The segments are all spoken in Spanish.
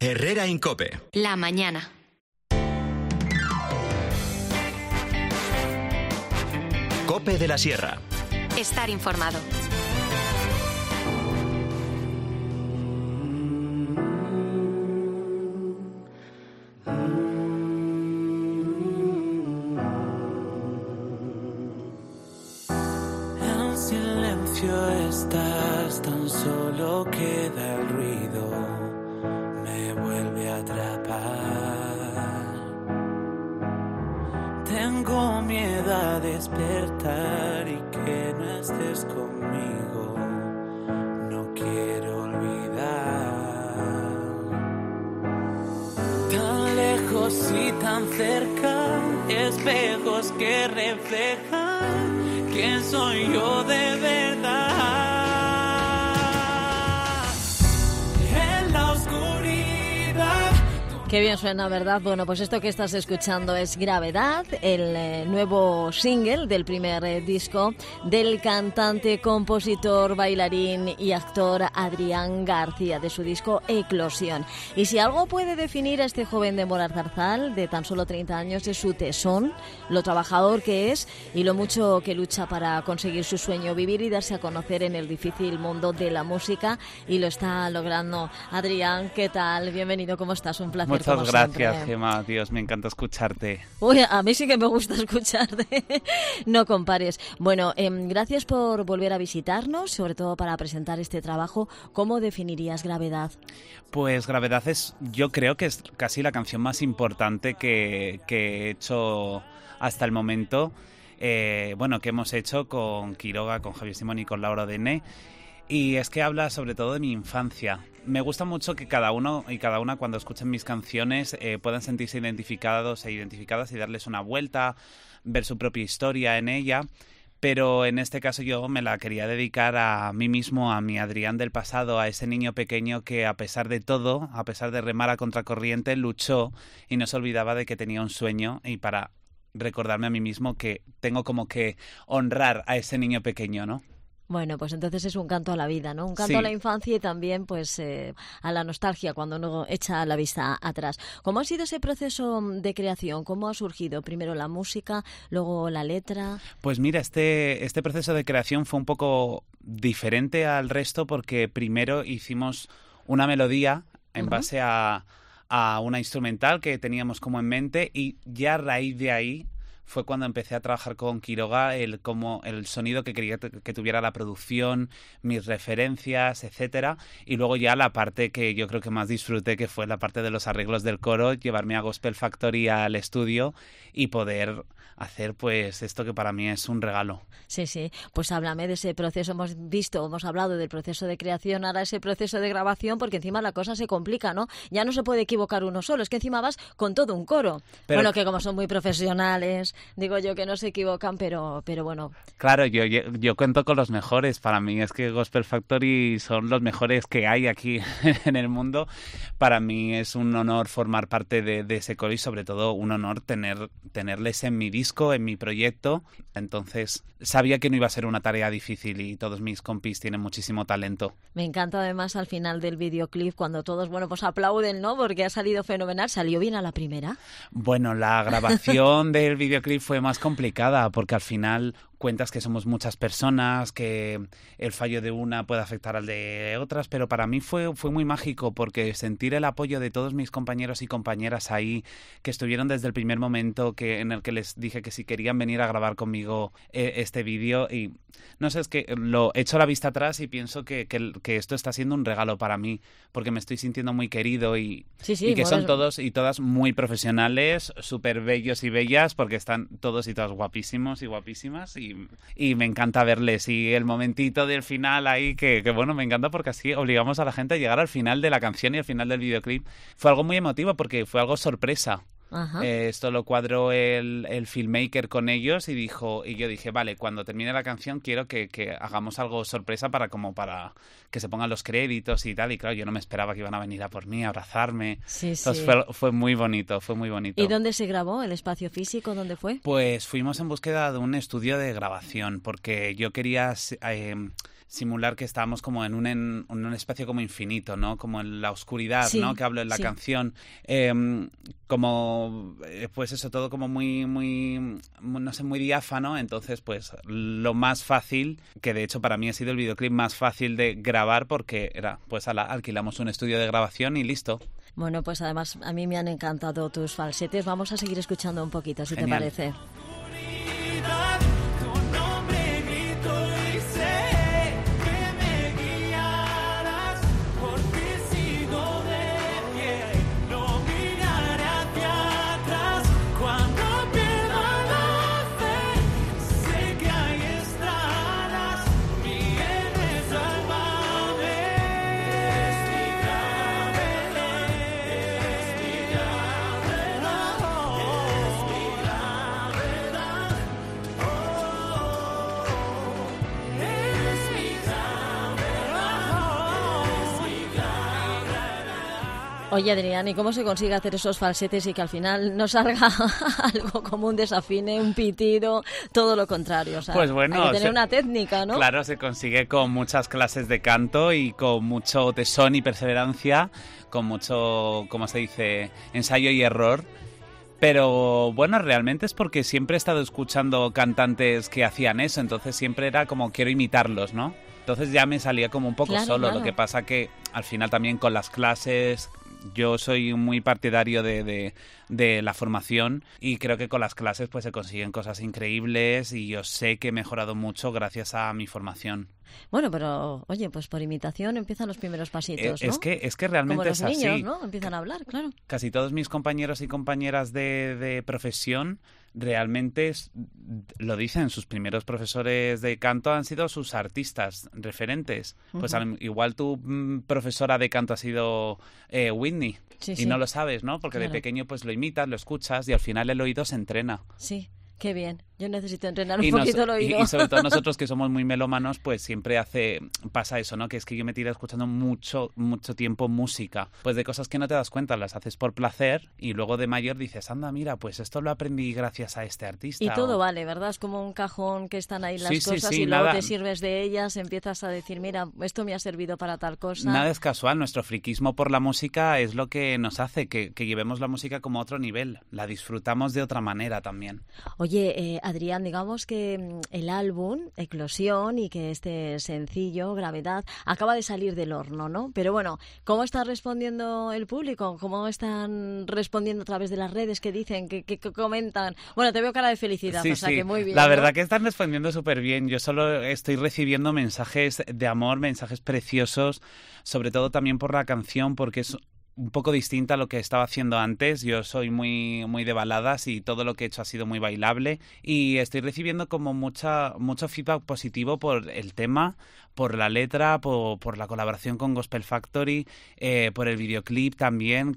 Herrera en COPE. La mañana. COPE de la Sierra. Estar informado. En silencio estás, tan solo queda el ruido, me vuelve a atrapar. Tengo miedo a despertar y que no estés conmigo, no quiero olvidar. Tan lejos y tan cerca, espejos que reflejan quién soy yo de verdad. En la oscuridad. Qué bien suena, ¿verdad? Bueno, pues esto que estás escuchando es Gravedad, el nuevo single del primer disco del cantante, compositor, bailarín y actor Adrián García, de su disco Eclosión. Y si algo puede definir a este joven de Moralzarzal, de tan solo 30 años, es su tesón, lo trabajador que es y lo mucho que lucha para conseguir su sueño, vivir y darse a conocer en el difícil mundo de la música, y lo está logrando. Adrián, ¿qué tal? Bienvenido, ¿cómo estás? Un placer. Muchas gracias, Gemma. Dios, me encanta escucharte. Uy, a mí sí que me gusta escucharte. No compares. Bueno, gracias por volver a visitarnos, sobre todo para presentar este trabajo. ¿Cómo definirías Gravedad? Pues Gravedad yo creo que es casi la canción más importante que he hecho hasta el momento. Que hemos hecho con Quiroga, con Javier Simón y con Laura Dene. Y es que habla sobre todo de mi infancia. Me gusta mucho que cada uno y cada una, cuando escuchen mis canciones, puedan sentirse identificados e identificadas y darles una vuelta, ver su propia historia en ella. Pero en este caso yo me la quería dedicar a mí mismo, a mi Adrián del pasado, a ese niño pequeño que, a pesar de todo, a pesar de remar a contracorriente, luchó y no se olvidaba de que tenía un sueño, y para recordarme a mí mismo que tengo como que honrar a ese niño pequeño, ¿no? Bueno, pues entonces es un canto a la vida, ¿no? Un canto Sí. a la infancia y también pues a la nostalgia cuando uno echa la vista atrás. ¿Cómo ha sido ese proceso de creación? ¿Cómo ha surgido? Primero la música, luego la letra. Pues mira, este proceso de creación fue un poco diferente al resto, porque primero hicimos una melodía en base a una instrumental que teníamos como en mente, y ya a raíz de ahí fue cuando empecé a trabajar con Quiroga el sonido que quería que tuviera la producción, mis referencias, etcétera, y luego ya la parte que yo creo que más disfruté, que fue la parte de los arreglos del coro, llevarme a Gospel Factory al estudio y poder hacer pues esto que para mí es un regalo. Sí, sí, pues háblame de ese proceso. Hemos hablado del proceso de creación, ahora ese proceso de grabación, porque encima la cosa se complica, ¿no? Ya no se puede equivocar uno solo, es que encima vas con todo un coro. Pero, bueno, que como son muy profesionales, digo yo que no se equivocan, pero bueno. Claro, yo cuento con los mejores. Para mí es que Gospel Factory son los mejores que hay aquí en el mundo. Para mí es un honor formar parte de ese coro, y sobre todo un honor tenerles en mi disco, en mi proyecto. Entonces sabía que no iba a ser una tarea difícil, y todos mis compis tienen muchísimo talento. Me encanta además al final del videoclip cuando todos, pues aplauden, ¿no? Porque ha salido fenomenal. ¿Salió bien a la primera? Bueno, la grabación del videoclip fue más complicada, porque al final cuentas que somos muchas personas, que el fallo de una puede afectar al de otras, pero para mí fue muy mágico, porque sentir el apoyo de todos mis compañeros y compañeras ahí, que estuvieron desde el primer momento en el que les dije que si querían venir a grabar conmigo este vídeo, y no sé, es que lo echo la vista atrás y pienso que esto está siendo un regalo para mí, porque me estoy sintiendo muy querido, y que son todos y todas muy profesionales, súper bellos y bellas, porque están todos y todas guapísimos y guapísimas, y me encanta verles. Y el momentito del final ahí, que bueno, me encanta, porque así obligamos a la gente a llegar al final de la canción y al final del videoclip. Fue algo muy emotivo, porque fue algo sorpresa. Esto lo cuadró el filmmaker con ellos, y yo dije, vale, cuando termine la canción quiero que hagamos algo sorpresa para que se pongan los créditos y tal. Y claro, yo no me esperaba que iban a venir a por mí, a abrazarme. Sí, entonces fue muy bonito, fue muy bonito. ¿Y dónde se grabó? ¿El espacio físico? ¿Dónde fue? Pues fuimos en búsqueda de un estudio de grabación, porque yo quería simular que estábamos como en un espacio como infinito, ¿no? Como en la oscuridad, Sí, ¿no? Que hablo en la sí. canción. Pues eso, todo como muy, no sé, muy diáfano. Entonces, pues lo más fácil, que de hecho para mí ha sido el videoclip más fácil de grabar, porque era, pues alquilamos un estudio de grabación y listo. Bueno, pues además a mí me han encantado tus falsetes. Vamos a seguir escuchando un poquito, si Genial. te parece. Tu nombre grito y sé que me guiarás, porque sigo de pie, no miraré hacia atrás. Cuando pierda la fe, sé que ahí estarás, mi héroe, sálvame. Es mi gravedad, es mi gravedad, es mi gravedad. Oye, Adrián, ¿y cómo se consigue hacer esos falsetes y que al final no salga algo como un desafine, un pitido, todo lo contrario? O sea, Pues bueno, hay que tener una técnica, ¿no? Claro, se consigue con muchas clases de canto y con mucho tesón y perseverancia, con mucho, ¿cómo se dice?, ensayo y error. Pero bueno, realmente es porque siempre he estado escuchando cantantes que hacían eso, entonces siempre era como quiero imitarlos, ¿no? Entonces ya me salía como un poco Claro, solo, claro. Lo que pasa que al final también con las clases, yo soy muy partidario de la formación y creo que con las clases pues se consiguen cosas increíbles y yo sé que he mejorado mucho gracias a mi formación. Bueno, pero oye, pues por imitación empiezan los primeros pasitos, ¿no? Es que realmente como los es así. niños, ¿no? Empiezan a hablar, claro. Casi todos mis compañeros y compañeras de profesión realmente lo dicen, sus primeros profesores de canto han sido sus artistas referentes. Pues igual tu profesora de canto ha sido Whitney Sí, y sí. no lo sabes, ¿no? Porque Claro. de pequeño pues lo imitas, lo escuchas y al final el oído se entrena. Sí, qué bien. Yo necesito entrenar un Y poquito el oído. y sobre todo nosotros que somos muy melómanos, pues siempre pasa eso, ¿no? Que es que yo me tiro escuchando mucho tiempo música. Pues de cosas que no te das cuenta, las haces por placer y luego de mayor dices, anda, mira, pues esto lo aprendí gracias a este artista. Y todo o- vale, ¿verdad? Es como un cajón que están ahí las Sí, sí, cosas sí, y luego nada. te sirves de ellas, empiezas a decir, mira, esto me ha servido para tal cosa. Nada es casual, nuestro friquismo por la música es lo que nos hace que llevemos la música como a otro nivel, la disfrutamos de otra manera también. Oye, Adrián, digamos que el álbum, Eclosión, y que este sencillo, Gravedad, acaba de salir del horno, ¿no? Pero bueno, ¿cómo está respondiendo el público? ¿Cómo están respondiendo a través de las redes? ¿Qué dicen? ¿Qué comentan? Bueno, te veo cara de felicidad, Sí, o sea sí. que muy bien. La ¿no? verdad que están respondiendo súper bien. Yo solo estoy recibiendo mensajes de amor, mensajes preciosos, sobre todo también por la canción, porque es un poco distinta a lo que estaba haciendo antes. Yo soy muy de baladas y todo lo que he hecho ha sido muy bailable y estoy recibiendo como mucho feedback positivo por el tema, por la letra, por la colaboración con Gospel Factory, por el videoclip también,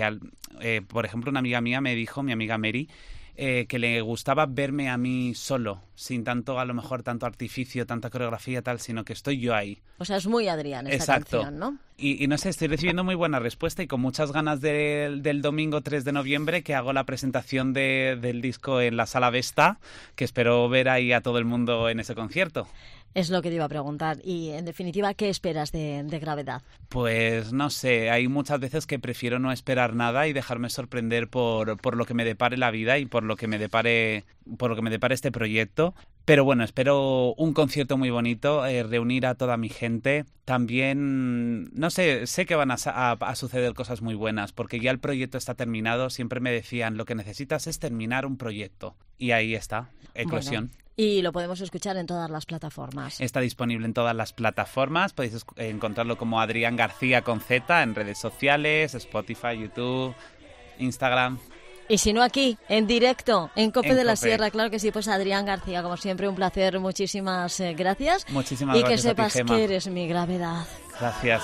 por ejemplo, una amiga mía me dijo, mi amiga Mary, que le gustaba verme a mí solo, sin tanto, a lo mejor, tanto artificio, tanta coreografía, tal, sino que estoy yo ahí. O sea, es muy Adrián esta Exacto. canción, ¿no? Y no sé, estoy recibiendo muy buena respuesta y con muchas ganas del domingo 3 de noviembre, que hago la presentación del disco en la Sala Vesta, que espero ver ahí a todo el mundo en ese concierto. Es lo que te iba a preguntar. Y, en definitiva, ¿qué esperas de Gravedad? Pues no sé, hay muchas veces que prefiero no esperar nada y dejarme sorprender por lo que me depare la vida y por lo que me depare este proyecto. Pero bueno, espero un concierto muy bonito, reunir a toda mi gente. También, no sé que van a suceder cosas muy buenas, porque ya el proyecto está terminado. Siempre me decían, lo que necesitas es terminar un proyecto. Y ahí está, Eclosión. Bueno, y lo podemos escuchar en todas las plataformas. Está disponible en todas las plataformas. Podéis encontrarlo como Adrián García con Z en redes sociales, Spotify, YouTube, Instagram. Y si no aquí, en directo, en Cope En de la Cope. Sierra, claro que sí, pues Adrián García, como siempre, un placer, muchísimas gracias. Muchísimas y gracias que a ti, sepas Gemma. que eres mi gravedad. Gracias.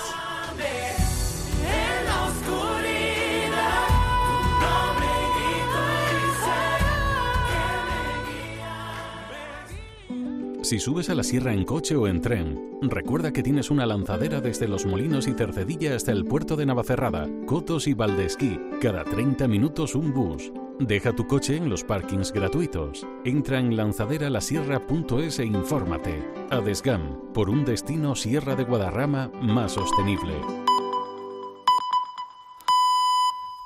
En la oscuridad, tu nombre grito y sé que me guía. Si subes a la sierra en coche o en tren, recuerda que tienes una lanzadera desde Los Molinos y Cercedilla hasta el puerto de Navacerrada, Cotos y Valdesquí. Cada 30 minutos un bus. Deja tu coche en los parkings gratuitos. Entra en lanzaderalasierra.es e infórmate. Adesgam, por un destino Sierra de Guadarrama más sostenible.